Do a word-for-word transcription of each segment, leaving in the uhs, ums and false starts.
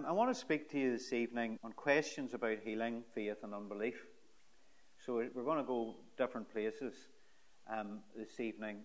I want to speak to you this evening on questions about healing, faith and unbelief. So we're going to go different places um, this evening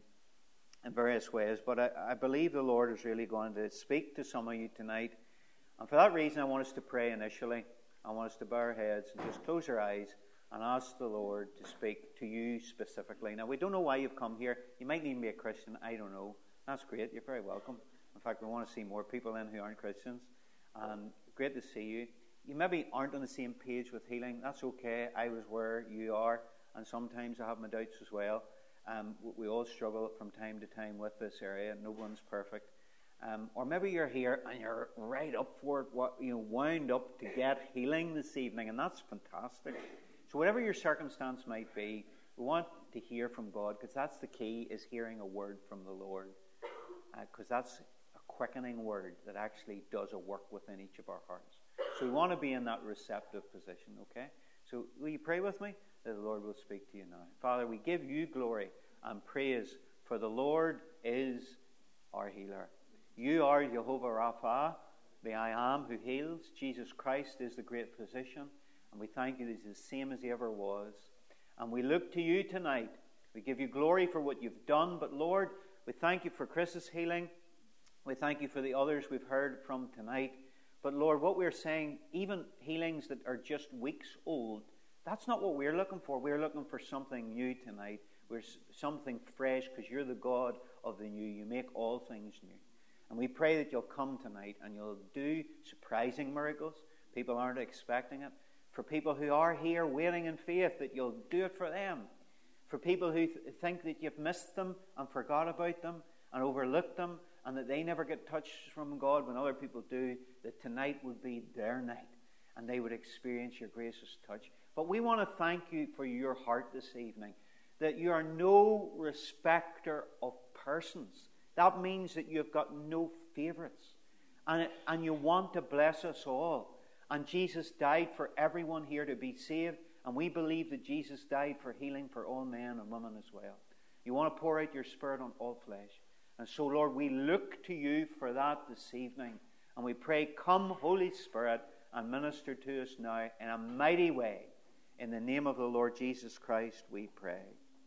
in various ways, but I, I believe the Lord is really going to speak to some of you tonight. And for that reason, I want us to pray initially. I want us to bow our heads and just close our eyes and ask the Lord to speak to you specifically. Now, we don't know why you've come here. You might even be a Christian. I don't know. That's great. You're very welcome. In fact, we want to see more people in who aren't Christians. And great to see you. You maybe aren't on the same page with healing. That's okay. I was where you are. And sometimes I have my doubts as well. Um, we all struggle from time to time with this area. No one's perfect. Um, or maybe you're here and you're right up for it, what, you know, wound up to get healing this evening. And that's fantastic. So whatever your circumstance might be, we want to hear from God, because that's the key, is hearing a word from the Lord. Because uh, that's a quickening word that actually does a work within each of our hearts. So we want to be in that receptive position, okay? So will you pray with me that the Lord will speak to you now? Father, we give you glory and praise, for the Lord is our healer. You are Jehovah Rapha, the I Am who heals. Jesus Christ is the great physician. And we thank you that he's the same as he ever was. And we look to you tonight. We give you glory for what you've done. But Lord, we thank you for Chris's healing. We thank you for the others we've heard from tonight. But Lord, what we're saying, even healings that are just weeks old, that's not what we're looking for. We're looking for something new tonight. We're something fresh, because you're the God of the new. You make all things new. And we pray that you'll come tonight and you'll do surprising miracles. People aren't expecting it. For people who are here waiting in faith, that you'll do it for them. For people who th- think that you've missed them and forgot about them and overlooked them, and that they never get touched from God when other people do, that tonight would be their night and they would experience your gracious touch. But we want to thank you for your heart this evening, that you are no respecter of persons. That means that you've got no favorites. And, and you want to bless us all. And Jesus died for everyone here to be saved. And we believe that Jesus died for healing for all men and women as well. You want to pour out your Spirit on all flesh. And so, Lord, we look to you for that this evening. And we pray, come, Holy Spirit, and minister to us now in a mighty way. In the name of the Lord Jesus Christ, we pray.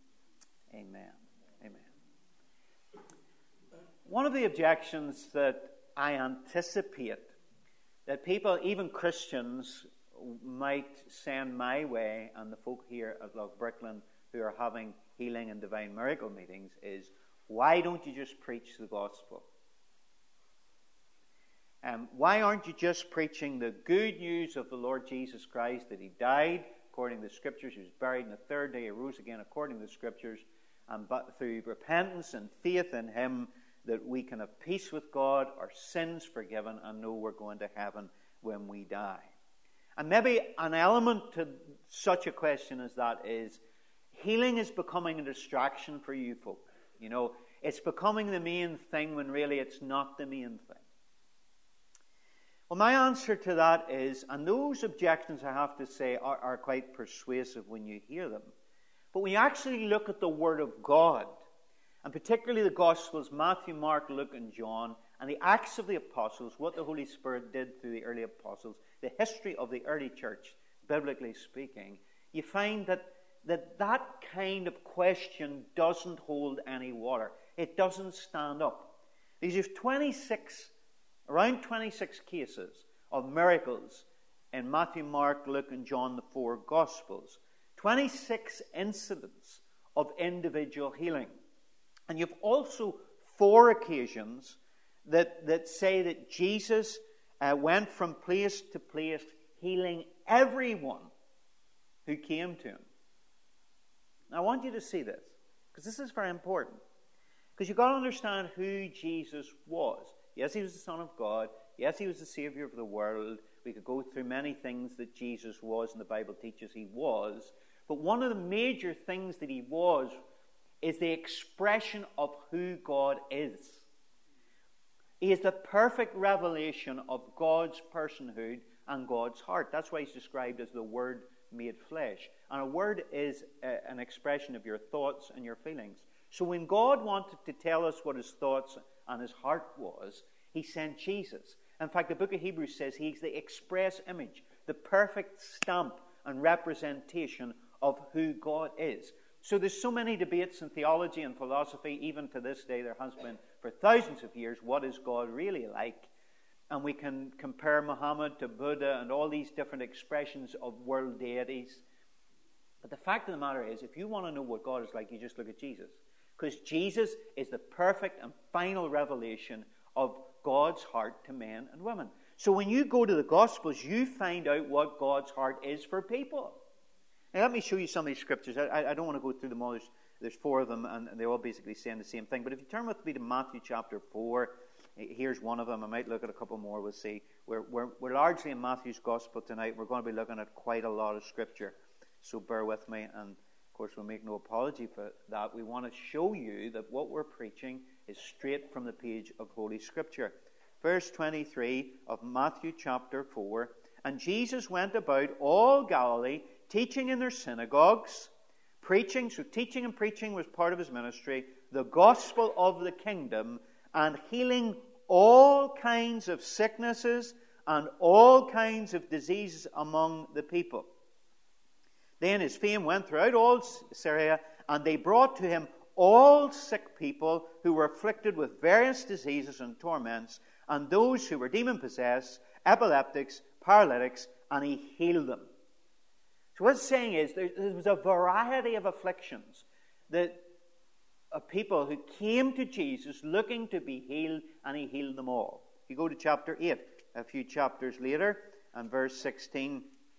Amen. Amen. One of the objections that I anticipate that people, even Christians, might send my way, and the folk here at Lough Brickland who are having healing and divine miracle meetings, is, why don't you just preach the gospel? Um, why aren't you just preaching the good news of the Lord Jesus Christ, that he died according to the Scriptures, he was buried, and the third day he rose again according to the Scriptures, and but through repentance and faith in him, that we can have peace with God, our sins forgiven, and know we're going to heaven when we die. And maybe an element to such a question as that is, healing is becoming a distraction for you folk. You know, it's becoming the main thing when really it's not the main thing. Well, my answer to that is, and those objections, I have to say, are, are quite persuasive when you hear them. But when you actually look at the Word of God, and particularly the Gospels, Matthew, Mark, Luke, and John, and the Acts of the Apostles, what the Holy Spirit did through the early apostles, the history of the early church, biblically speaking, you find that that, that kind of question doesn't hold any water. It doesn't stand up. These are twenty-six, around twenty-six cases of miracles in Matthew, Mark, Luke, and John, the four Gospels. twenty-six incidents of individual healing. And you've also four occasions that, that say that Jesus uh, went from place to place healing everyone who came to him. Now, I want you to see this, because this is very important. Because you've got to understand who Jesus was. Yes, he was the Son of God. Yes, he was the Savior of the world. We could go through many things that Jesus was, and the Bible teaches he was. But one of the major things that he was is the expression of who God is. He is the perfect revelation of God's personhood and God's heart. That's why he's described as the Word made flesh. And a word is a, an expression of your thoughts and your feelings. So when God wanted to tell us what his thoughts and his heart was, he sent Jesus. In fact, the book of Hebrews says he's the express image, the perfect stamp and representation of who God is. So there's so many debates in theology and philosophy, even to this day there has been for thousands of years, what is God really like? And we can compare Muhammad to Buddha and all these different expressions of world deities. But the fact of the matter is, if you want to know what God is like, you just look at Jesus. Because Jesus is the perfect and final revelation of God's heart to men and women. So when you go to the Gospels, you find out what God's heart is for people. Now let me show you some of these scriptures. I, I don't want to go through them all. There's, there's four of them, and they're all basically saying the same thing. But if you turn with me to Matthew chapter four, here's one of them. I might look at a couple more. We'll see. We're, we're, we're largely in Matthew's Gospel tonight. We're going to be looking at quite a lot of scripture. So bear with me. And, of course, we'll make no apology for that. We want to show you that what we're preaching is straight from the page of Holy Scripture. Verse twenty-three of Matthew chapter four. And Jesus went about all Galilee, teaching in their synagogues, preaching, so teaching and preaching was part of his ministry, the gospel of the kingdom, and healing all kinds of sicknesses and all kinds of diseases among the people. Then his fame went throughout all Syria, and they brought to him all sick people who were afflicted with various diseases and torments, and those who were demon-possessed, epileptics, paralytics, and he healed them. So what it's saying is there, there was a variety of afflictions that of people who came to Jesus looking to be healed, and he healed them all. If you go to chapter eight, a few chapters later, and verse sixteen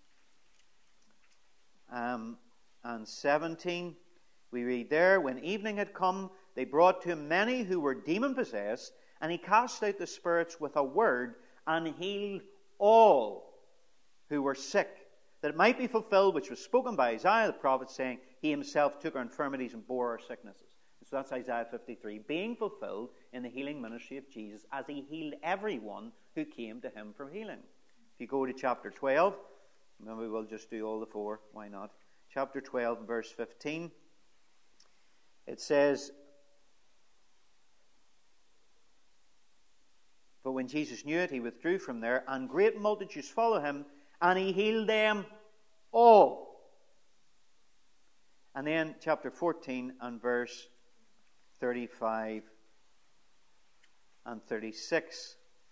um, and seventeen, we read there, when evening had come, they brought to him many who were demon-possessed, and he cast out the spirits with a word, and healed all who were sick, that it might be fulfilled which was spoken by Isaiah the prophet, saying, he himself took our infirmities and bore our sicknesses. And so that's Isaiah fifty-three, being fulfilled in the healing ministry of Jesus, as he healed everyone who came to him for healing. If you go to chapter twelve, maybe we'll just do all the four, why not? Chapter twelve, verse fifteen, it says, but when Jesus knew it, he withdrew from there, and great multitudes followed him, and he healed them all. And then chapter fourteen and verse thirty-five and thirty-six.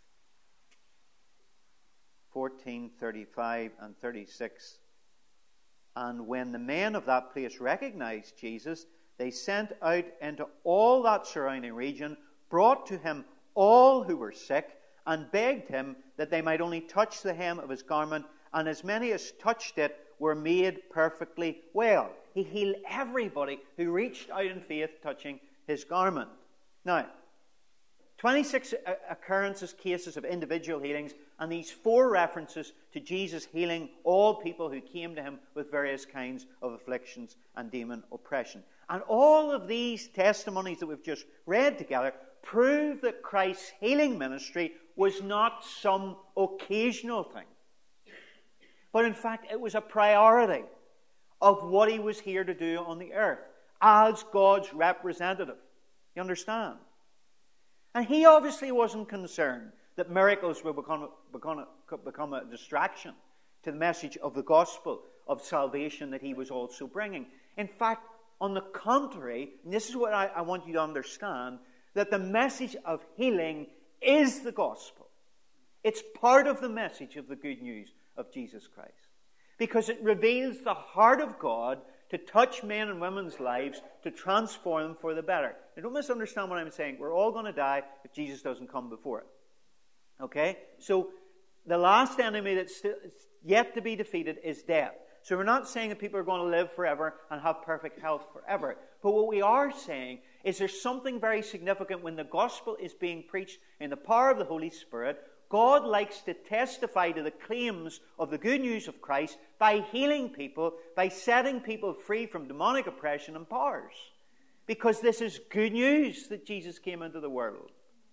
fourteen, thirty-five and thirty-six. And when the men of that place recognized Jesus, they sent out into all that surrounding region, brought to him all who were sick, and begged him that they might only touch the hem of his garment, and as many as touched it were made perfectly well. He healed everybody who reached out in faith touching his garment. Now, twenty-six occurrences, cases of individual healings, and these four references to Jesus healing all people who came to him with various kinds of afflictions and demon oppression. And all of these testimonies that we've just read together prove that Christ's healing ministry was not some occasional thing, but in fact it was a priority of what he was here to do on the earth as God's representative. You understand? And he obviously wasn't concerned that miracles would become, become, become a distraction to the message of the gospel of salvation that he was also bringing. In fact, on the contrary, and this is what I, I want you to understand, that the message of healing is the gospel. It's part of the message of the good news of Jesus Christ. Because it reveals the heart of God to touch men and women's lives, to transform them for the better. Now, don't misunderstand what I'm saying. We're all going to die if Jesus doesn't come before it. Okay? So, the last enemy that's still yet to be defeated is death. So we're not saying that people are going to live forever and have perfect health forever. But what we are saying is there's something very significant when the gospel is being preached in the power of the Holy Spirit. God likes to testify to the claims of the good news of Christ by healing people, by setting people free from demonic oppression and powers. Because this is good news that Jesus came into the world.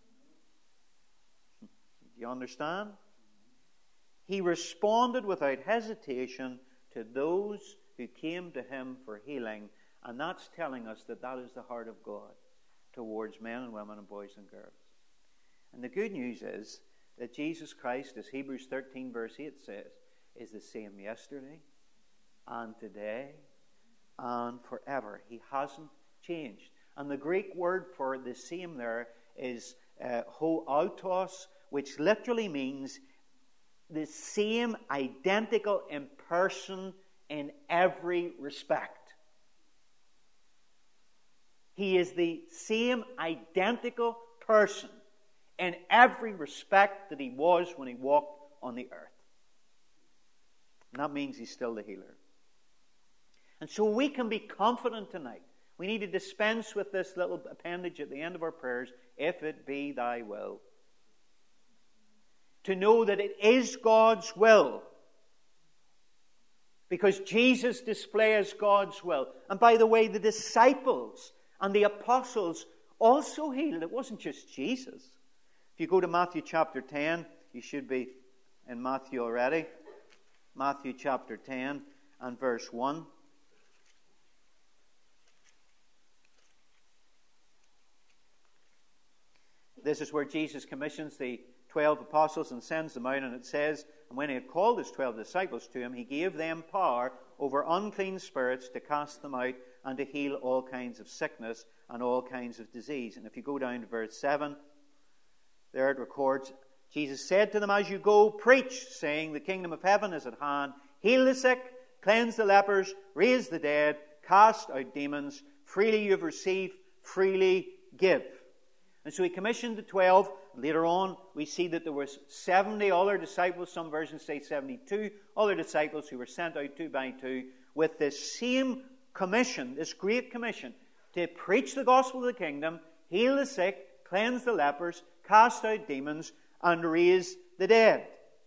Do you understand? He responded without hesitation to those who came to him for healing. And that's telling us that that is the heart of God towards men and women and boys and girls. And the good news is that Jesus Christ, as Hebrews thirteen verse eight says, is the same yesterday and today and forever. He hasn't changed. And the Greek word for the same there is uh, ho autos, which literally means the same, identical in person in every respect. He is the same identical person in every respect that he was when he walked on the earth. And that means he's still the healer. And so we can be confident tonight. We need to dispense with this little appendage at the end of our prayers, if it be thy will. To know that it is God's will. Because Jesus displays God's will. And by the way, the disciples and the apostles also healed. It wasn't just Jesus. If you go to Matthew chapter ten, you should be in Matthew already. Matthew chapter ten and verse one. This is where Jesus commissions the twelve apostles and sends them out, and it says, and when he had called his twelve disciples to him, he gave them power over unclean spirits to cast them out and to heal all kinds of sickness and all kinds of disease. And if you go down to verse seven, there it records, Jesus said to them, as you go, preach, saying, the kingdom of heaven is at hand. Heal the sick, cleanse the lepers, raise the dead, cast out demons. Freely you have received, freely give. And so he commissioned the twelve. Later on, we see that there were seventy other disciples, some versions say seventy-two other disciples who were sent out two by two with this same commission, this great commission, to preach the gospel of the kingdom, heal the sick, cleanse the lepers, cast out demons, and raise the dead.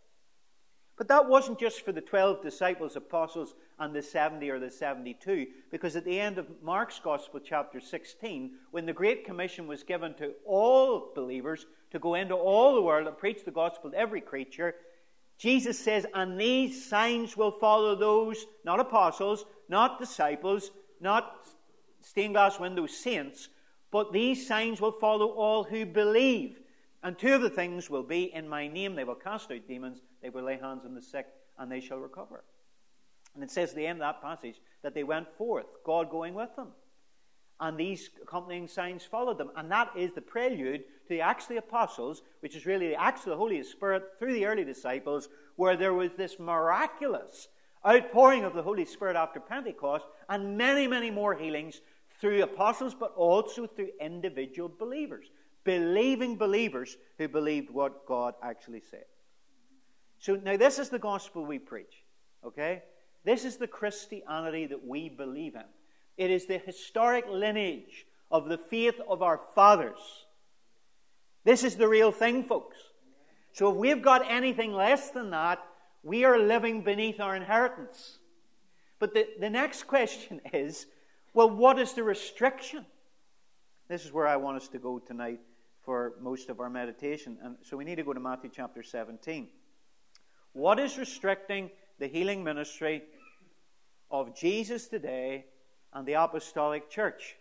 But that wasn't just for the twelve disciples, apostles, and the seventy or the seventy-two, because at the end of Mark's Gospel, chapter sixteen, when the Great Commission was given to all believers to go into all the world and preach the gospel to every creature, Jesus says, and these signs will follow those, not apostles, not disciples, not stained glass window saints, but these signs will follow all who believe. And two of the things will be, in my name they will cast out demons, they will lay hands on the sick, and they shall recover. And it says at the end of that passage that they went forth, God going with them. And these accompanying signs followed them. And that is the prelude to the Acts of the Apostles, which is really the Acts of the Holy Spirit through the early disciples, where there was this miraculous outpouring of the Holy Spirit after Pentecost, and many, many more healings through apostles, but also through individual believers. Believing believers who believed what God actually said. So now this is the gospel we preach. Okay? This is the Christianity that we believe in. It is the historic lineage of the faith of our fathers. This is the real thing, folks. So if we've got anything less than that, we are living beneath our inheritance. But the, the next question is, well, what is the restriction? This is where I want us to go tonight for most of our meditation. And so we need to go to Matthew chapter seventeen. What is restricting the healing ministry of Jesus today and the apostolic church?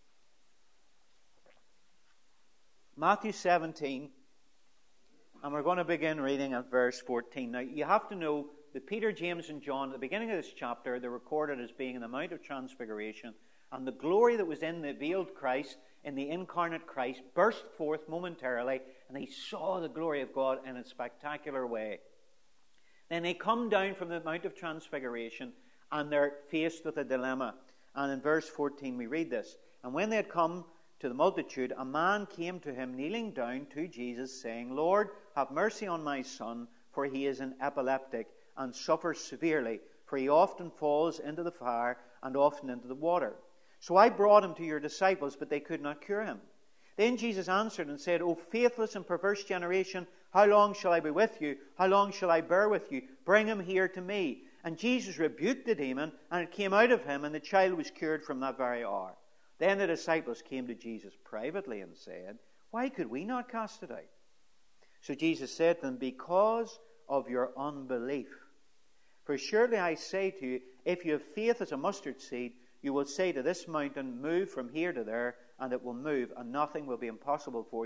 Matthew seventeen, and we're going to begin reading at verse fourteen. Now, you have to know that Peter, James, and John, at the beginning of this chapter, they're recorded as being in the Mount of Transfiguration, and the glory that was in the veiled Christ, in the incarnate Christ, burst forth momentarily, and they saw the glory of God in a spectacular way. Then they come down from the Mount of Transfiguration, and they're faced with a dilemma. And in verse fourteen we read this. And when they had come to the multitude, a man came to him, kneeling down to Jesus, saying, Lord, have mercy on my son, for he is an epileptic, and suffers severely, for he often falls into the fire, and often into the water. So I brought him to your disciples, but they could not cure him. Then Jesus answered and said, O faithless and perverse generation, how long shall I be with you? How long shall I bear with you? Bring him here to me. And Jesus rebuked the demon, and it came out of him, and the child was cured from that very hour. Then the disciples came to Jesus privately and said, Why could we not cast it out? So Jesus said to them, Because of your unbelief. For surely I say to you, if you have faith as a mustard seed, you will say to this mountain, Move from here to there, and it will move, and nothing will be impossible for you.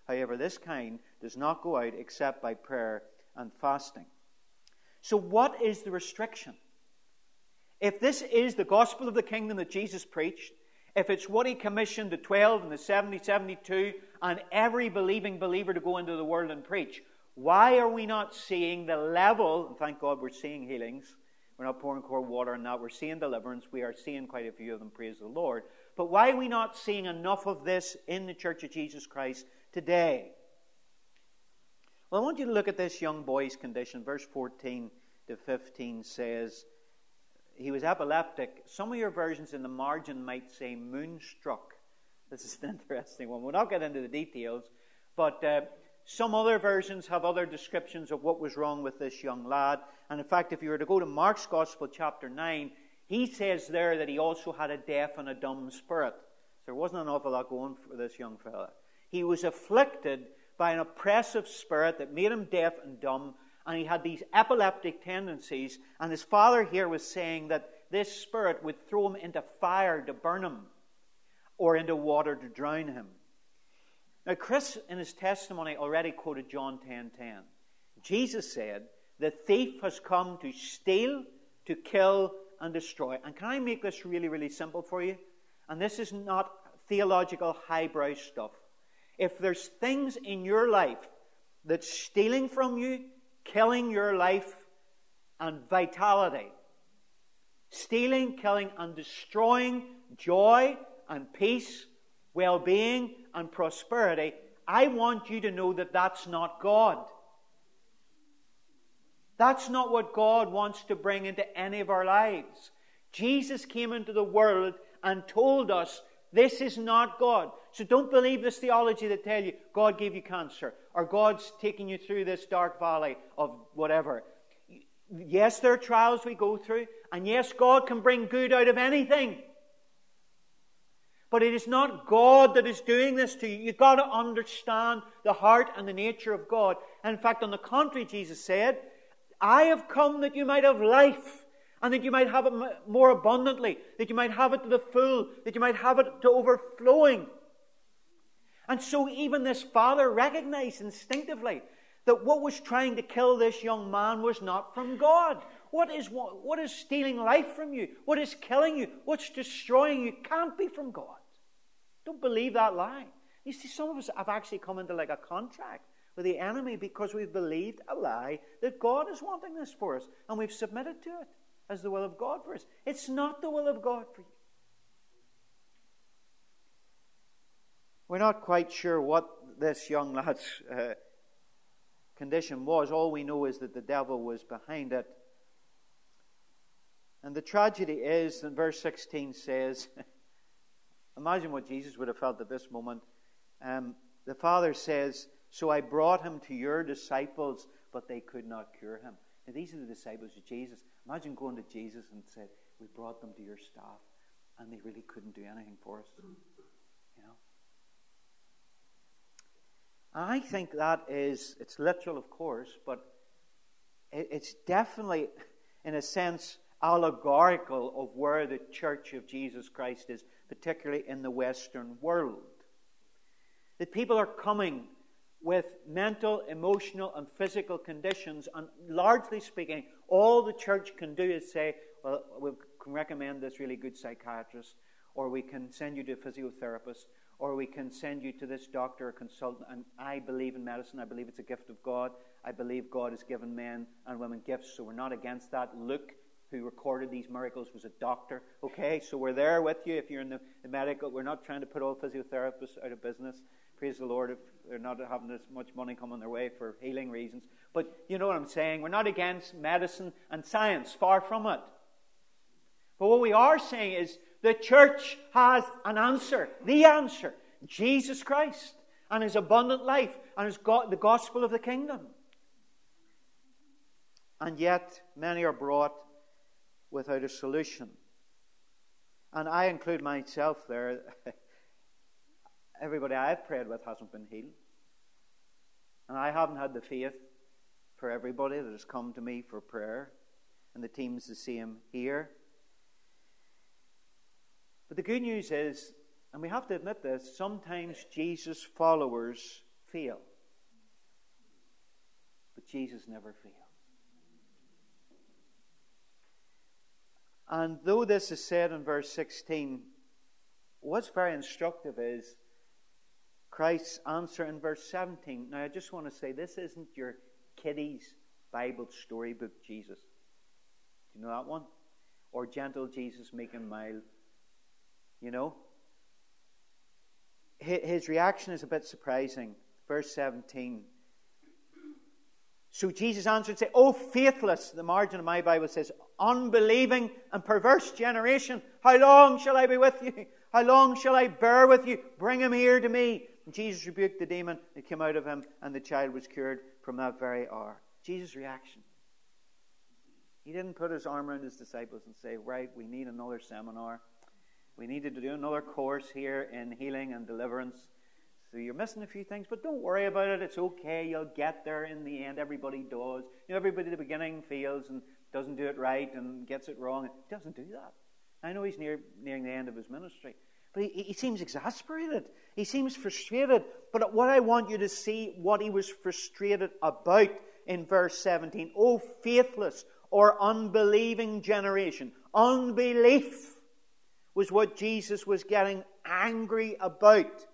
However, this kind does not go out except by prayer and fasting. So what is the restriction? If this is the gospel of the kingdom that Jesus preached, if it's what he commissioned the twelve and the seventy, seventy-two, and every believing believer to go into the world and preach, why are we not seeing the level, and thank God we're seeing healings, we're not pouring cold water on that, we're seeing deliverance, we are seeing quite a few of them, praise the Lord, but why are we not seeing enough of this in the Church of Jesus Christ today? Well, I want you to look at this young boy's condition. Verse fourteen to fifteen says, he was epileptic. Some of your versions in the margin might say moonstruck. This is an interesting one. We'll not get into the details, but uh, some other versions have other descriptions of what was wrong with this young lad. And in fact, if you were to go to Mark's Gospel, chapter nine, he says there that he also had a deaf and a dumb spirit. So there wasn't an awful lot going for this young fella. He was afflicted by an oppressive spirit that made him deaf and dumb, and he had these epileptic tendencies, and his father here was saying that this spirit would throw him into fire to burn him, or into water to drown him. Now, Chris, in his testimony, already quoted John ten ten. Jesus said, the thief has come to steal, to kill, and destroy. And can I make this really, really simple for you? And this is not theological highbrow stuff. If there's things in your life that's stealing from you, killing your life and vitality, stealing, killing, and destroying joy and peace, well-being and prosperity, I want you to know that that's not God. That's not what God wants to bring into any of our lives. Jesus came into the world and told us this is not God. So don't believe this theology that tell you God gave you cancer or God's taking you through this dark valley of whatever. Yes, there are trials we go through, and yes, God can bring good out of anything. But it is not God that is doing this to you. You've got to understand the heart and the nature of God. And in fact, on the contrary, Jesus said, I have come that you might have life, and that you might have it more abundantly, that you might have it to the full, that you might have it to overflowing. And so even this father recognized instinctively that what was trying to kill this young man was not from God. What is, what, what is stealing life from you? What is killing you? What's destroying you can't be from God. Don't believe that lie. You see, some of us have actually come into like a contract with the enemy because we've believed a lie that God is wanting this for us, and we've submitted to it as the will of God for us. It's not the will of God for you. We're not quite sure what this young lad's uh, condition was. All we know is that the devil was behind it. And the tragedy is, and verse sixteen says, imagine what Jesus would have felt at this moment. Um, the Father says, so I brought him to your disciples, but they could not cure him. Now, these are the disciples of Jesus. Imagine going to Jesus and said, we brought them to your staff, and they really couldn't do anything for us. You know? And I think that is, it's literal, of course, but it, it's definitely, in a sense, allegorical of where the Church of Jesus Christ is, particularly in the Western world. That people are coming with mental, emotional, and physical conditions, and largely speaking, all the church can do is say, well, we can recommend this really good psychiatrist, or we can send you to a physiotherapist, or we can send you to this doctor or consultant. And I believe in medicine. I believe it's a gift of God. I believe God has given men and women gifts, so we're not against that. Luke, who recorded these miracles, was a doctor. Okay, so we're there with you if you're in the, the medical. We're not trying to put all physiotherapists out of business. Praise the Lord if they're not having as much money coming their way for healing reasons. But you know what I'm saying. We're not against medicine and science. Far from it. But what we are saying is the church has an answer. The answer. Jesus Christ and His abundant life and His go- the gospel of the kingdom. And yet many are brought without a solution. And I include myself there. Everybody I've prayed with hasn't been healed. And I haven't had the faith for everybody that has come to me for prayer. And the team's the same here. But the good news is, and we have to admit this, sometimes Jesus' followers fail. But Jesus never failed. And though this is said in verse sixteen, what's very instructive is Christ's answer in verse seventeen. Now, I just want to say, this isn't your kiddies' Bible storybook Jesus. Do you know that one? Or gentle Jesus, meek and mild. You know? His reaction is a bit surprising. Verse seventeen. So Jesus answered and said, "O faithless," the margin of my Bible says, "unbelieving and perverse generation, how long shall I be with you? How long shall I bear with you? Bring him here to me." And Jesus rebuked the demon that came out of him, and the child was cured from that very hour. Jesus' reaction. He didn't put his arm around his disciples and say, "Right, we need another seminar. We need to do another course here in healing and deliverance. So you're missing a few things, but don't worry about it. It's okay. You'll get there in the end. Everybody does. You know, everybody at the beginning fails and doesn't do it right and gets it wrong." He doesn't do that. I know he's near, nearing the end of his ministry. But he, he seems exasperated. He seems frustrated. But what I want you to see, what he was frustrated about in verse seventeen. "O faithless or unbelieving generation." Unbelief was what Jesus was getting angry about.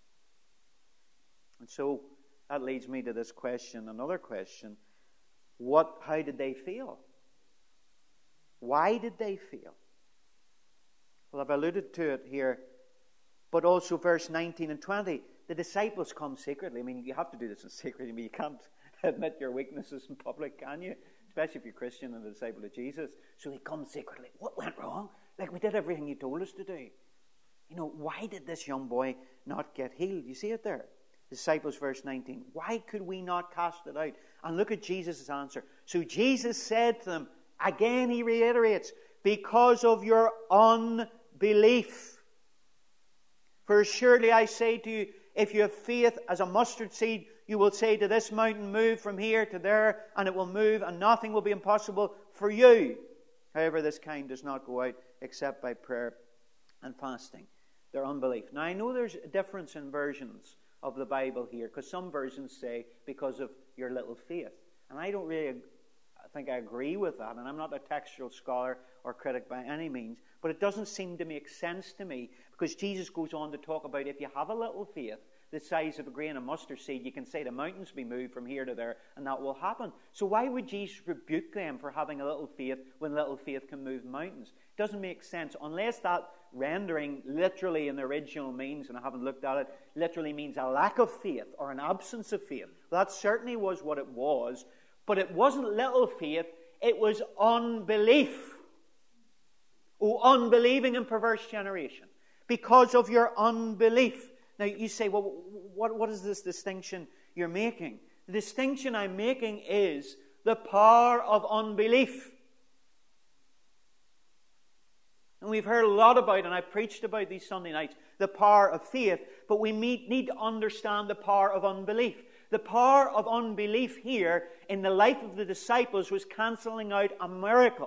And so that leads me to this question, another question. What, how did they fail? Why did they fail? Well, I've alluded to it here, but also verse nineteen and twenty. The disciples come secretly. I mean, you have to do this in secret. I mean, you can't admit your weaknesses in public, can you? Especially if you're Christian and a disciple of Jesus. So they come secretly. What went wrong? Like, we did everything you told us to do. You know, why did this young boy not get healed? You see it there? Disciples, verse nineteen. Why could we not cast it out? And look at Jesus' answer. So Jesus said to them, again he reiterates, "Because of your unbelief. For surely I say to you, if you have faith as a mustard seed, you will say to this mountain, move from here to there, and it will move, and nothing will be impossible for you. However, this kind does not go out except by prayer and fasting." Their unbelief. Now, I know there's a difference in versions of the Bible here, because some versions say, "because of your little faith." And I don't really I think I agree with that, and I'm not a textual scholar or critic by any means, but it doesn't seem to make sense to me, because Jesus goes on to talk about if you have a little faith, the size of a grain of mustard seed, you can say the mountains be moved from here to there, and that will happen. So why would Jesus rebuke them for having a little faith when little faith can move mountains? It doesn't make sense, unless that rendering literally in the original means, and I haven't looked at it, literally means a lack of faith or an absence of faith. Well, that certainly was what it was, but it wasn't little faith, it was unbelief. Oh, unbelieving and perverse generation. Because of your unbelief. Now, you say, well, what, what is this distinction you're making? The distinction I'm making is the power of unbelief. And we've heard a lot about, and I've preached about these Sunday nights, the power of faith, but we need to understand the power of unbelief. The power of unbelief here in the life of the disciples was cancelling out a miracle.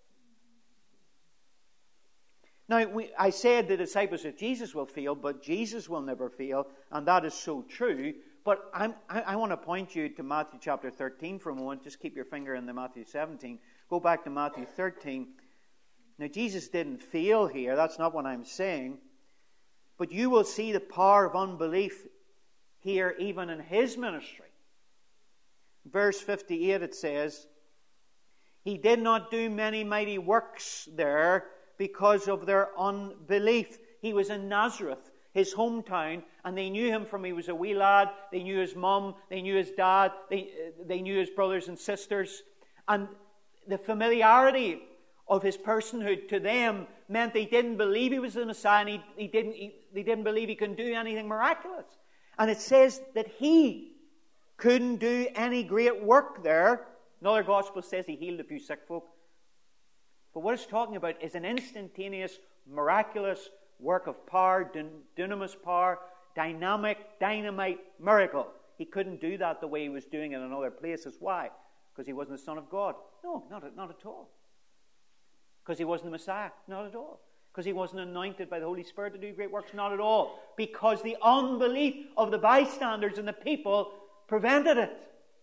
Now, we, I said the disciples of Jesus will fail, but Jesus will never fail, and that is so true. But I'm, I, I want to point you to Matthew chapter thirteen for a moment. Just keep your finger in the Matthew seventeen. Go back to Matthew thirteen. Now, Jesus didn't fail here. That's not what I'm saying. But you will see the power of unbelief here even in his ministry. Verse fifty-eight, it says, "He did not do many mighty works there because of their unbelief." He was in Nazareth, his hometown, and they knew him from he was a wee lad. They knew his mum, they knew his dad, they, they knew his brothers and sisters. And the familiarity of his personhood to them meant they didn't believe he was the Messiah, and he, he didn't, he, they didn't believe he could do anything miraculous. And it says that he couldn't do any great work there. Another gospel says he healed a few sick folk. But what it's talking about is an instantaneous, miraculous work of power, dunamis power, dynamic, dynamite miracle. He couldn't do that the way he was doing it in other places. Why? Because he wasn't the Son of God? No, not, not at all. Because he wasn't the Messiah? Not at all. Because he wasn't anointed by the Holy Spirit to do great works? Not at all. Because the unbelief of the bystanders and the people prevented it.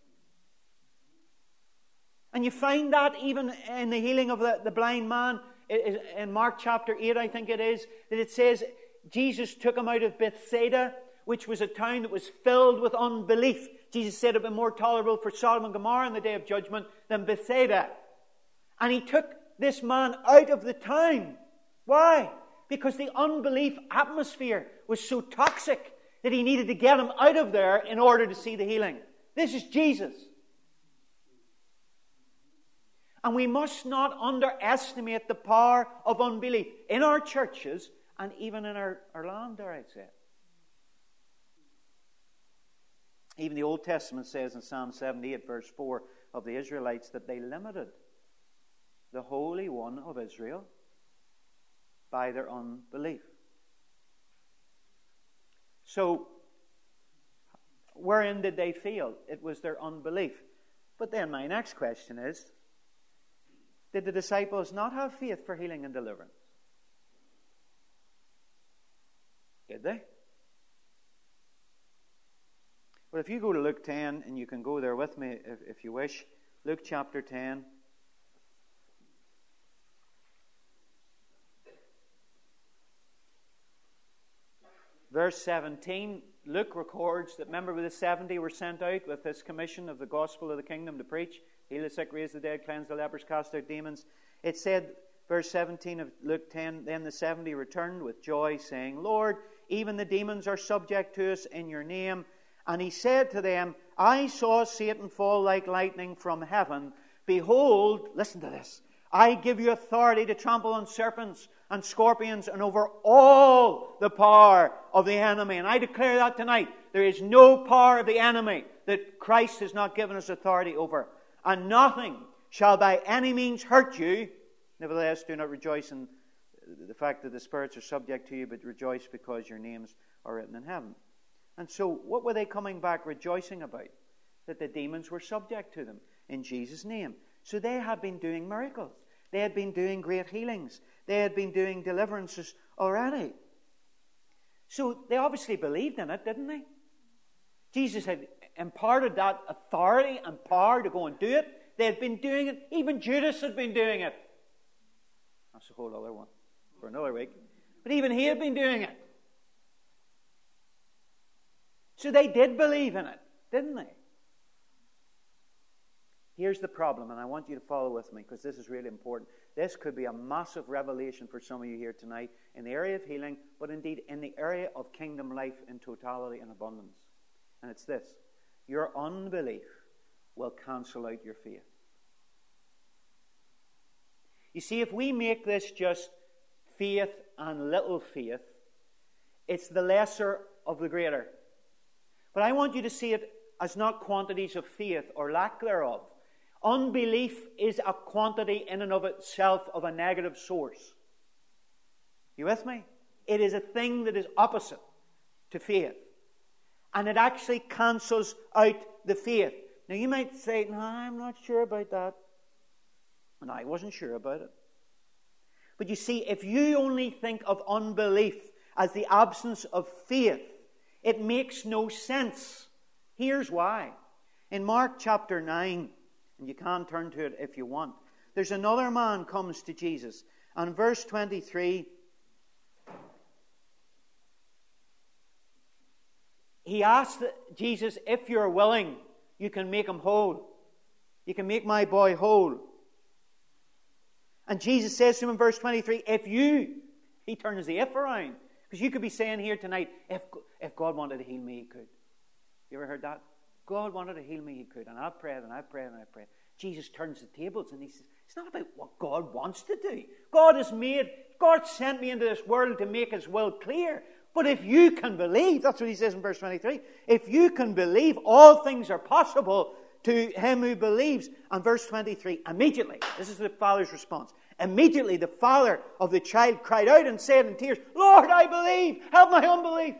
And you find that even in the healing of the, the blind man. In Mark chapter eight, I think it is, that it says Jesus took him out of Bethsaida, which was a town that was filled with unbelief. Jesus said it would be more tolerable for Sodom and Gomorrah in the day of judgment than Bethsaida. And he took this man out of the town. Why? Because the unbelief atmosphere was so toxic that he needed to get him out of there in order to see the healing. This is Jesus. And we must not underestimate the power of unbelief in our churches and even in our, our land, dare I say. Even the Old Testament says in Psalm seventy-eight, verse four, of the Israelites that they limited the Holy One of Israel by their unbelief. So, wherein did they fail? It was their unbelief. But then my next question is, did the disciples not have faith for healing and deliverance? Did they? Well, if you go to Luke ten, and you can go there with me if, if you wish. Luke chapter ten. Verse seventeen, Luke records that, remember, the seventy were sent out with this commission of the gospel of the kingdom to preach, heal the sick, raise the dead, cleanse the lepers, cast out demons. It said, verse seventeen of Luke ten, then the seventy returned with joy, saying, Lord, even the demons are subject to us in your name. And he said to them, I saw Satan fall like lightning from heaven. Behold, listen to this, I give you authority to trample on serpents and scorpions and over all the power of the enemy. And I declare that tonight, there is no power of the enemy that Christ has not given us authority over. And nothing shall by any means hurt you. Nevertheless, do not rejoice in the fact that the spirits are subject to you, but rejoice because your names are written in heaven. And so, what were they coming back rejoicing about? That the demons were subject to them in Jesus' name. So they had been doing miracles. They had been doing great healings. They had been doing deliverances already. So they obviously believed in it, didn't they? Jesus had imparted that authority and power to go and do it. They had been doing it. Even Judas had been doing it. That's a whole other one for another week. But even he had been doing it. So they did believe in it, didn't they? Here's the problem, and I want you to follow with me because this is really important. This could be a massive revelation for some of you here tonight in the area of healing, but indeed in the area of kingdom life in totality and abundance. And it's this: your unbelief will cancel out your faith. You see, if we make this just faith and little faith, it's the lesser of the greater. But I want you to see it as not quantities of faith or lack thereof. Unbelief is a quantity in and of itself of a negative source. You with me? It is a thing that is opposite to faith. And it actually cancels out the faith. Now you might say, no, I'm not sure about that. And I wasn't sure about it. But you see, if you only think of unbelief as the absence of faith, it makes no sense. Here's why. In Mark chapter nine, and you can turn to it if you want, there's another man comes to Jesus. And verse twenty-three, he asked Jesus, if you're willing, you can make him whole. You can make my boy whole. And Jesus says to him in verse twenty-three, if you, he turns the if around. Because you could be saying here tonight, if, if God wanted to heal me, he could. You ever heard that? God wanted to heal me, he could. And I've prayed and I've prayed and I've prayed. Jesus turns the tables and he says, it's not about what God wants to do. God has made, God sent me into this world to make his will clear. But if you can believe, that's what he says in verse twenty-three, if you can believe, all things are possible to him who believes. And verse twenty-three, immediately, this is the father's response. Immediately the father of the child cried out and said in tears, Lord, I believe, help my unbelief.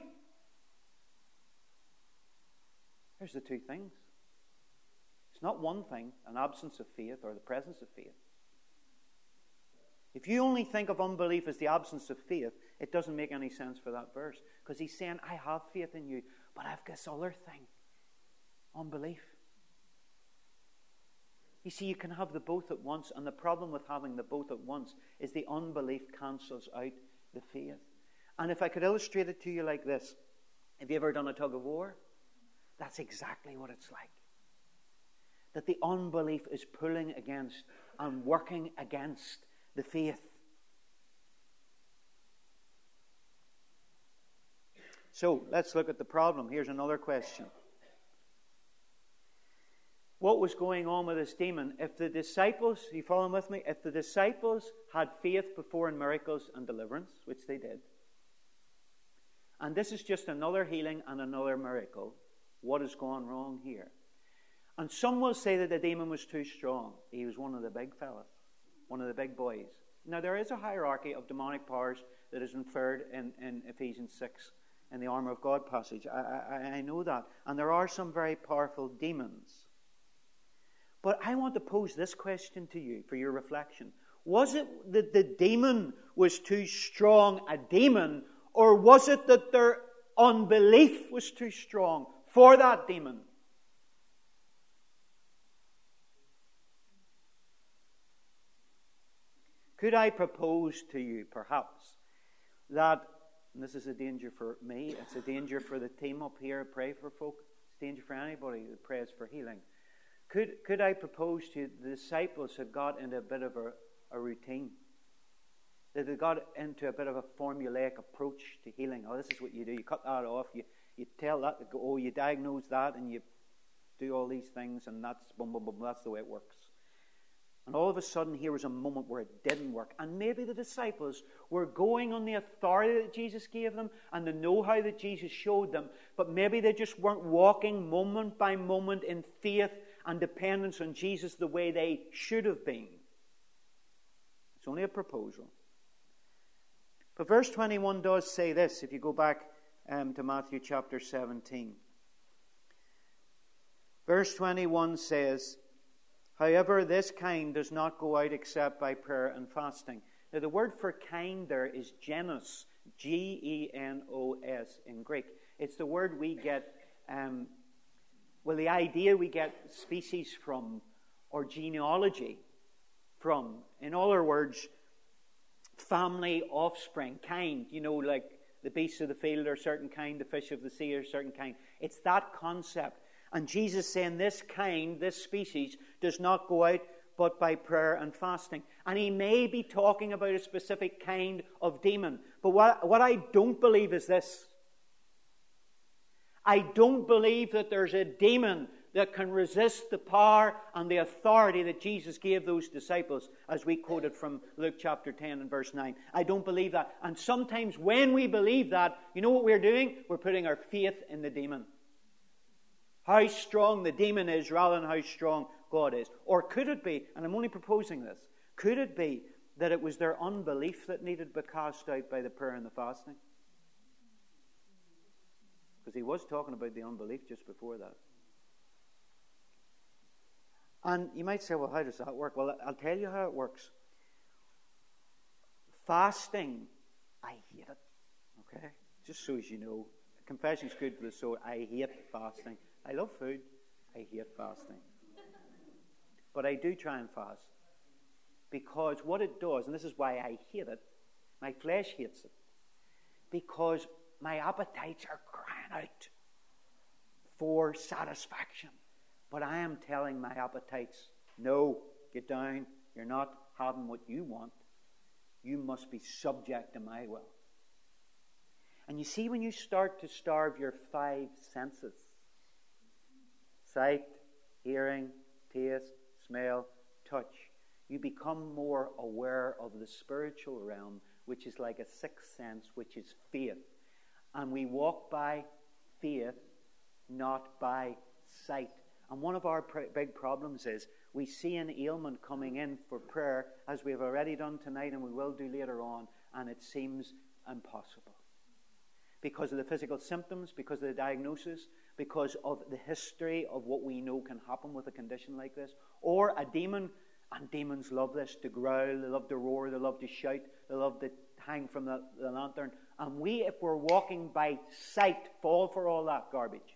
Here's the two things. It's not one thing, an absence of faith or the presence of faith. If you only think of unbelief as the absence of faith, it doesn't make any sense for that verse. Because he's saying, I have faith in you, but I've got this other thing. Unbelief. You see, you can have the both at once, and the problem with having the both at once is the unbelief cancels out the faith. And if I could illustrate it to you like this, have you ever done a tug of war? That's exactly what it's like. That the unbelief is pulling against and working against the faith. So, let's look at the problem. Here's another question. What was going on with this demon? If the disciples, are you following with me? If the disciples had faith before in miracles and deliverance, which they did, and this is just another healing and another miracle, what has gone wrong here? And some will say that the demon was too strong. He was one of the big fellas, one of the big boys. Now, there is a hierarchy of demonic powers that is inferred in, in Ephesians six, in the armor of God passage. I, I, I know that. And there are some very powerful demons. But I want to pose this question to you for your reflection. Was it that the demon was too strong a demon, or was it that their unbelief was too strong for that demon? Could I propose to you, perhaps, that, and this is a danger for me, it's a danger for the team up here, pray for folk, it's a danger for anybody that prays for healing. Could, could I propose to you, the disciples had got into a bit of a, a routine. That they got into a bit of a formulaic approach to healing. Oh, this is what you do. You cut that off. You, you tell that, oh, you diagnose that, and you do all these things, and that's, boom, boom, boom, that's the way it works. And all of a sudden, here was a moment where it didn't work. And maybe the disciples were going on the authority that Jesus gave them and the know-how that Jesus showed them, but maybe they just weren't walking moment by moment in faith and dependence on Jesus the way they should have been. It's only a proposal. But verse twenty-one does say this, if you go back um, to Matthew chapter seventeen. Verse twenty-one says, however, this kind does not go out except by prayer and fasting. Now, the word for kind there is genos, G E N O S in Greek. It's the word we get, um, well, the idea we get species from, or genealogy from. In other words, family, offspring, kind. You know, like the beasts of the field are a certain kind, the fish of the sea are a certain kind. It's that concept. And Jesus saying this kind, this species, does not go out but by prayer and fasting. And he may be talking about a specific kind of demon. But what, what I don't believe is this. I don't believe that there's a demon that can resist the power and the authority that Jesus gave those disciples, as we quoted from Luke chapter ten and verse nine. I don't believe that. And sometimes when we believe that, you know what we're doing? We're putting our faith in the demon. How strong the demon is rather than how strong God is. Or could it be, and I'm only proposing this, could it be that it was their unbelief that needed to be cast out by the prayer and the fasting? Because he was talking about the unbelief just before that. And you might say, well, how does that work? Well, I'll tell you how it works. Fasting, I hate it. Okay? Just so as you know. Confession's good for the soul. I hate fasting. I love food. I hate fasting. But I do try and fast. Because what it does, and this is why I hate it, my flesh hates it. Because my appetites are crying out for satisfaction. But I am telling my appetites, no, get down. You're not having what you want. You must be subject to my will. And you see, when you start to starve your five senses, sight, hearing, taste, smell, touch, you become more aware of the spiritual realm, which is like a sixth sense, which is faith. And we walk by faith, not by sight. And one of our pr- big problems is we see an ailment coming in for prayer, as we have already done tonight and we will do later on, and it seems impossible. Because of the physical symptoms, because of the diagnosis, because of the history of what we know can happen with a condition like this. Or a demon And demons love this, to growl, they love to roar, they love to shout, they love to hang from the, the lantern. And we, if we're walking by sight, fall for all that garbage.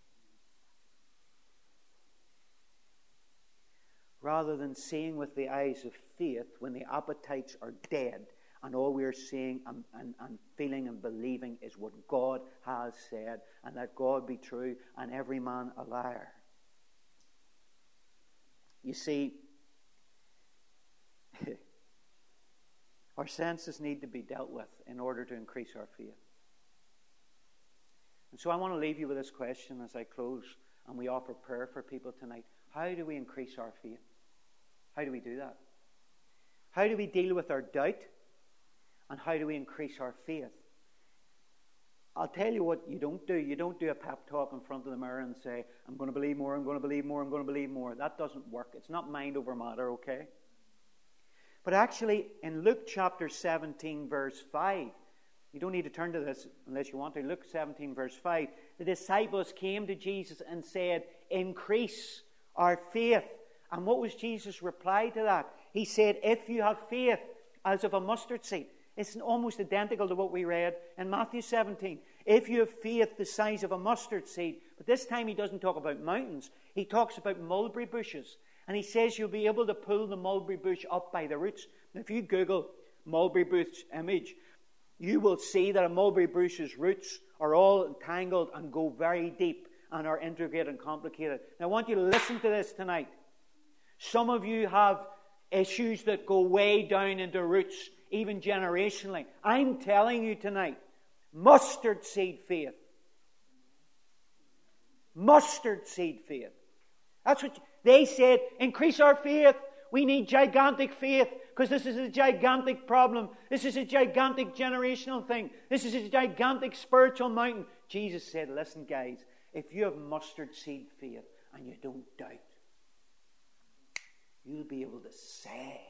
Rather than seeing with the eyes of faith when the appetites are dead and all we're seeing and, and, and feeling and believing is what God has said, and that God be true and every man a liar. You see, our senses need to be dealt with in order to increase our faith. And so I want to leave you with this question as I close and we offer prayer for people tonight. How do we increase our faith? How do we do that? How do we deal with our doubt? And how do we increase our faith? I'll tell you what you don't do. You don't do a pep talk in front of the mirror and say, I'm going to believe more, I'm going to believe more, I'm going to believe more. That doesn't work. It's not mind over matter, okay? But actually, in Luke chapter seventeen, verse five, you don't need to turn to this unless you want to. Luke seventeen, verse five, the disciples came to Jesus and said, increase our faith. And what was Jesus' reply to that? He said, if you have faith as of a mustard seed. It's almost identical to what we read in Matthew seventeen. If you have faith the size of a mustard seed. But this time he doesn't talk about mountains. He talks about mulberry bushes. And he says you'll be able to pull the mulberry bush up by the roots. Now, if you Google mulberry bush image, you will see that a mulberry bush's roots are all entangled and go very deep and are intricate and complicated. Now, I want you to listen to this tonight. Some of you have issues that go way down into roots, even generationally. I'm telling you tonight, mustard seed faith. Mustard seed faith. That's what they said. Increase our faith. We need gigantic faith because this is a gigantic problem. This is a gigantic generational thing. This is a gigantic spiritual mountain. Jesus said, listen guys, if you have mustard seed faith and you don't doubt, you'll be able to say.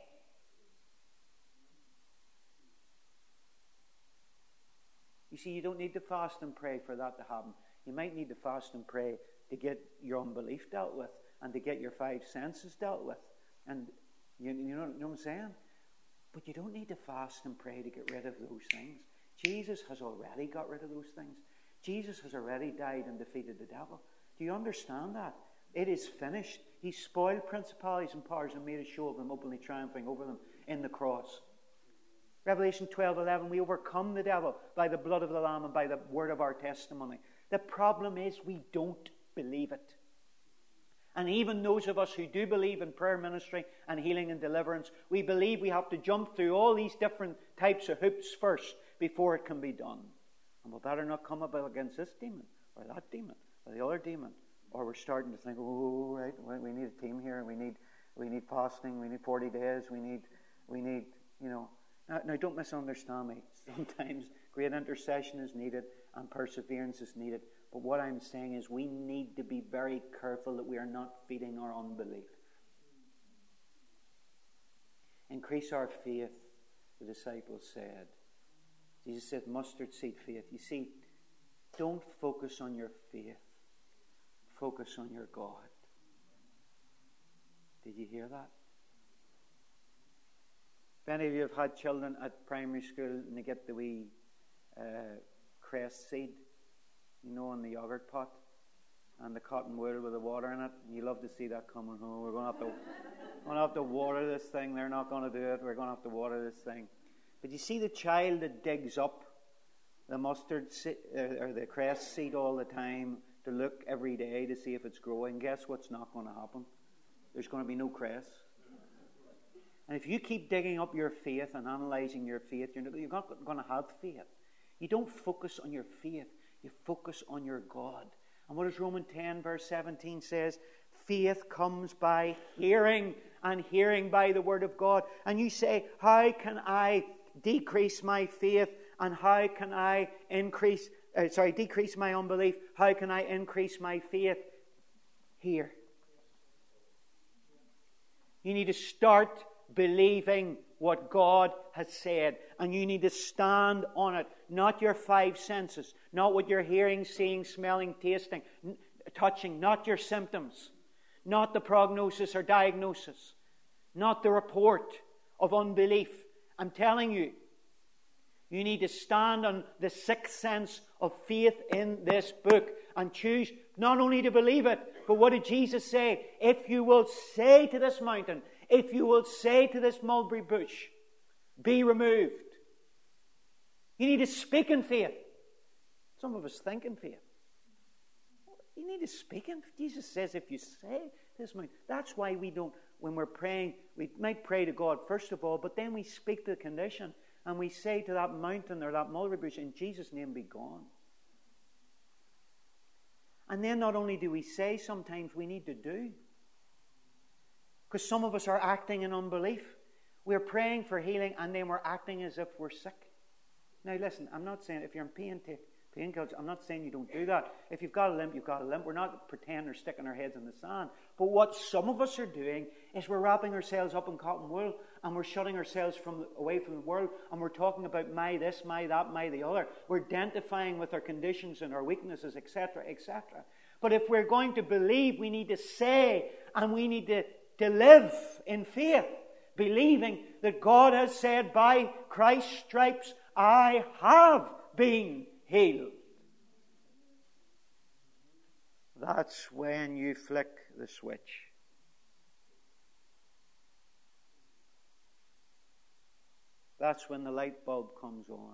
You see, you don't need to fast and pray for that to happen. You might need to fast and pray to get your unbelief dealt with and to get your five senses dealt with. And you, you, know, you know what I'm saying? But you don't need to fast and pray to get rid of those things. Jesus has already got rid of those things. Jesus has already died and defeated the devil. Do you understand that? It is finished. He spoiled principalities and powers and made a show of them, openly triumphing over them in the cross. Revelation twelve eleven, we overcome the devil by the blood of the Lamb and by the word of our testimony. The problem is we don't believe it. And even those of us who do believe in prayer ministry and healing and deliverance, we believe we have to jump through all these different types of hoops first before it can be done. And we better not come up against this demon or that demon or the other demon. Or we're starting to think, oh, right, we need a team here. We need, we need fasting. We need forty days. We need, we need, you know. Now, now, don't misunderstand me. Sometimes great intercession is needed and perseverance is needed. But what I'm saying is we need to be very careful that we are not feeding our unbelief. Increase our faith, the disciples said. Jesus said, mustard seed faith. You see, don't focus on your faith. Focus on your God. Did you hear that? If any of you have had children at primary school and they get the wee uh, cress seed, you know, in the yogurt pot, and the cotton wool with the water in it, you love to see that coming home. We're going to have to, going to have to water this thing. They're not going to do it. We're going to have to water this thing. But you see the child that digs up the mustard seed, uh, or the cress seed all the time to look every day to see if it's growing. Guess what's not going to happen? There's going to be no cress. And if you keep digging up your faith and analysing your faith, you're not going to have faith. You don't focus on your faith. You focus on your God. And what does Romans ten verse seventeen says? Faith comes by hearing, and hearing by the word of God. And you say, how can I decrease my faith, and how can I increase, uh, sorry, decrease my unbelief? How can I increase my faith? Hear. You need to start believing what God has said, and you need to stand on it. Not your five senses, not what you're hearing, seeing, smelling, tasting, n- touching, not your symptoms, not the prognosis or diagnosis. not the report of unbelief. I'm telling you, you need to stand on the sixth sense of faith in this book and choose not only to believe it, but what did Jesus say? If you will say to this mountain, if you will say to this mulberry bush, be removed. You need to speak in faith. Some of us think in faith. You need to speak in faith. Jesus says if you say this mountain. That's why we don't, when we're praying, we might pray to God first of all, but then we speak the condition and we say to that mountain or that mulberry bush, in Jesus' name be gone. And then not only do we say, sometimes we need to do. Because some of us are acting in unbelief. We're praying for healing and then we're acting as if we're sick. Now listen, I'm not saying if you're in pain, take painkillers. I'm not saying you don't do that. If you've got a limp, you've got a limp. We're not pretending or sticking our heads in the sand. But what some of us are doing is we're wrapping ourselves up in cotton wool and we're shutting ourselves from away from the world and we're talking about my this, my that, my the other. We're identifying with our conditions and our weaknesses, et cetera, et cetera. But if we're going to believe, we need to say and we need to, to live in faith, believing that God has said, by Christ's stripes I have been healed. That's when you flick the switch. That's when the light bulb comes on.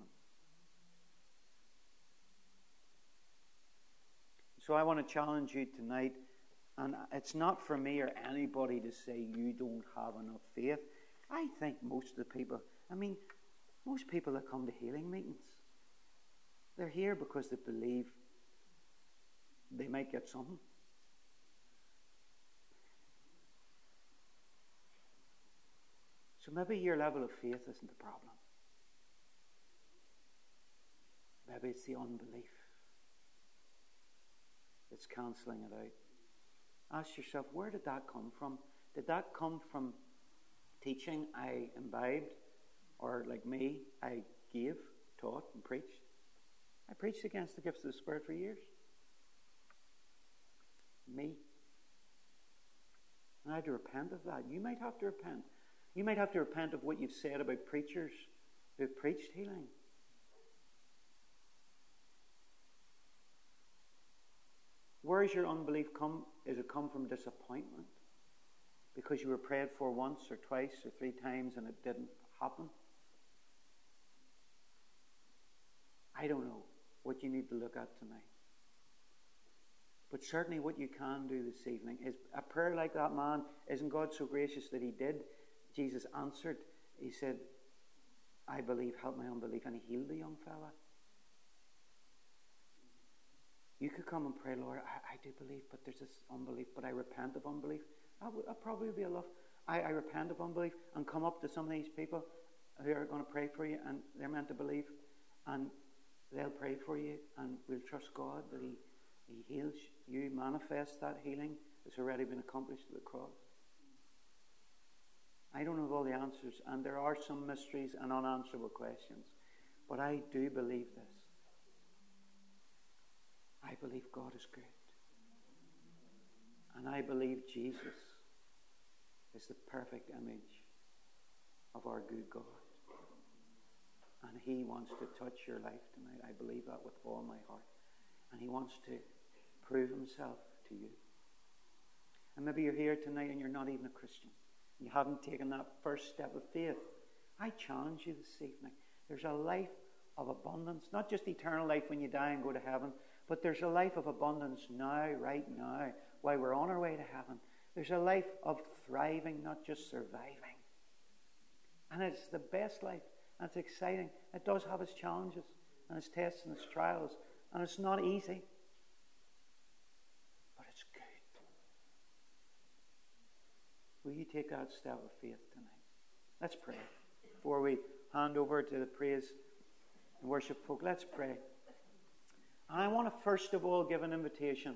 So I want to challenge you tonight, and it's not for me or anybody to say you don't have enough faith. I think most of the people, I mean, most people that come to healing meetings, they're here because they believe they might get something. So maybe your level of faith isn't the problem. Maybe it's the unbelief that's cancelling it out. Ask yourself, where did that come from? Did that come from teaching I imbibed? Or like me, I gave, taught, and preached? I preached against the gifts of the Spirit for years. Me. And I had to repent of that. You might have to repent. You might have to repent of what you've said about preachers who've preached healing. Where is your unbelief come? Is it come from disappointment? Because you were prayed for once or twice or three times and it didn't happen? I don't know what you need to look at tonight. But certainly what you can do this evening is a prayer like that man. Isn't God so gracious that he did? Jesus answered. He said, I believe, help my unbelief. And he healed the young fella. You could come and pray, Lord, I, I do believe, but there's this unbelief, but I repent of unbelief. That would that probably be enough. I, I repent of unbelief and come up to some of these people who are going to pray for you and they're meant to believe. And they'll pray for you and we'll trust God that he, he heals you, manifests that healing that's already been accomplished at the cross. I don't have all the answers, and there are some mysteries and unanswerable questions, but I do believe this. I believe God is good. And I believe Jesus is the perfect image of our good God. And he wants to touch your life tonight. I believe that with all my heart. And he wants to prove himself to you. And maybe you're here tonight and you're not even a Christian. You haven't taken that first step of faith. I challenge you this evening. There's a life of abundance. Not just eternal life when you die and go to heaven, but there's a life of abundance now, right now, while we're on our way to heaven. There's a life of thriving, not just surviving. And it's the best life. And it's exciting. It does have its challenges and its tests and its trials. And it's not easy. But it's good. Will you take that step of faith tonight? Let's pray. Before we hand over to the praise and worship folk, let's pray. And I want to first of all give an invitation.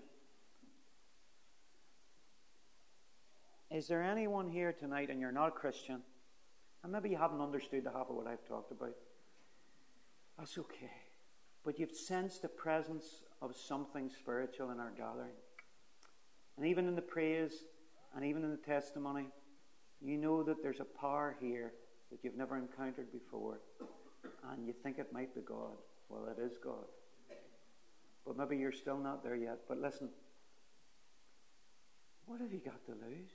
Is there anyone here tonight and you're not a Christian, and maybe you haven't understood the half of what I've talked about? That's okay. But you've sensed the presence of something spiritual in our gathering. And even in the praise, and even in the testimony, You know that there's a power here that you've never encountered before, and you think it might be God. Well, it is God. But maybe you're still not there yet. But listen, what have you got to lose?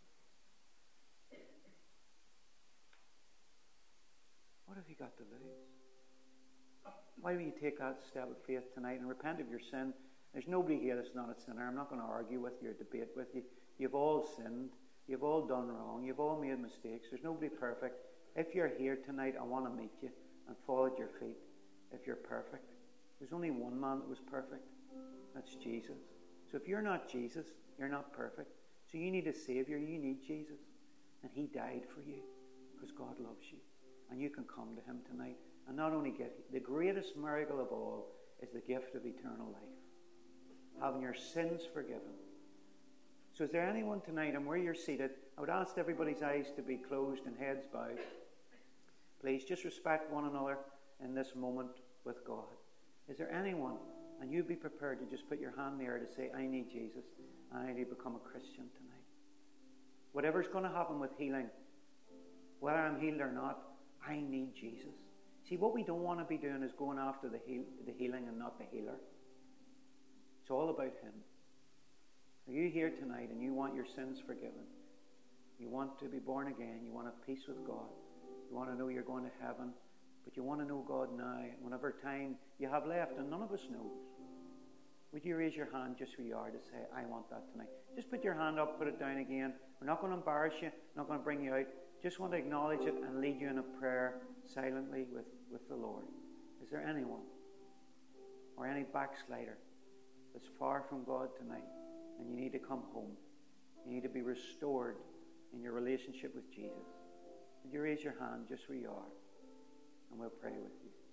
What have you got to lose? Why don't you take that step of faith tonight and repent of your sin? There's nobody here that's not a sinner. I'm not going to argue with you or debate with you. You've all sinned. You've all done wrong. You've all made mistakes. There's nobody perfect. If you're here tonight, I want to meet you and fall at your feet if you're perfect. There's only one man that was perfect. That's Jesus. So if you're not Jesus, you're not perfect. So you need a Savior. You need Jesus. And He died for you because God loves you. And you can come to Him tonight and not only get the greatest miracle of all is the gift of eternal life. Having your sins forgiven. So is there anyone tonight, and where you're seated, I would ask everybody's eyes to be closed and heads bowed. Please just respect one another in this moment with God. Is there anyone, and you'd be prepared to just put your hand there to say, I need Jesus, and I need to become a Christian tonight. Whatever's going to happen with healing, whether I'm healed or not, I need Jesus. See, what we don't want to be doing is going after the, heal, the healing and not the healer. It's all about Him. Are you here tonight and you want your sins forgiven? You want to be born again. You want to have peace with God. You want to know you're going to heaven. But you want to know God now. Whenever time you have left, and none of us knows. Would you raise your hand just where you are to say, I want that tonight? Just put your hand up, put it down again. We're not going to embarrass you. We're not going to bring you out. Just want to acknowledge it and lead you in a prayer silently with, with the Lord. Is there anyone or any backslider that's far from God tonight and you need to come home? You need to be restored in your relationship with Jesus. Would you raise your hand just where you are and we'll pray with you.